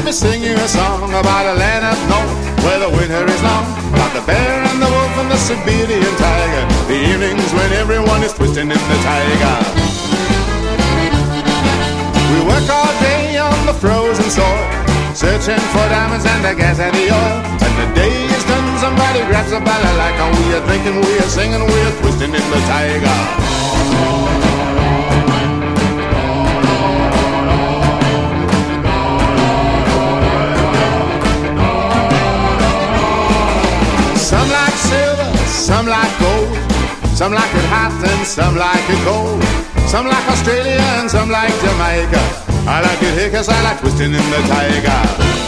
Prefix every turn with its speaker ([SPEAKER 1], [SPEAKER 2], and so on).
[SPEAKER 1] me sing you a song about a land up north where the winter is long, about the bear and the wolf and the Siberian tiger, the evenings when everyone is twisting in the tiger. We work all day on the frozen soil, searching for diamonds and the gas and the oil. When the day is done, somebody grabs a balalaika. We are drinking, we are singing, we are twisting in the tiger. Some like silver, some like gold, some like it hot and some like it cold. Some like Australia and some like Jamaica. I like it here 'cause I like twisting in the tiger.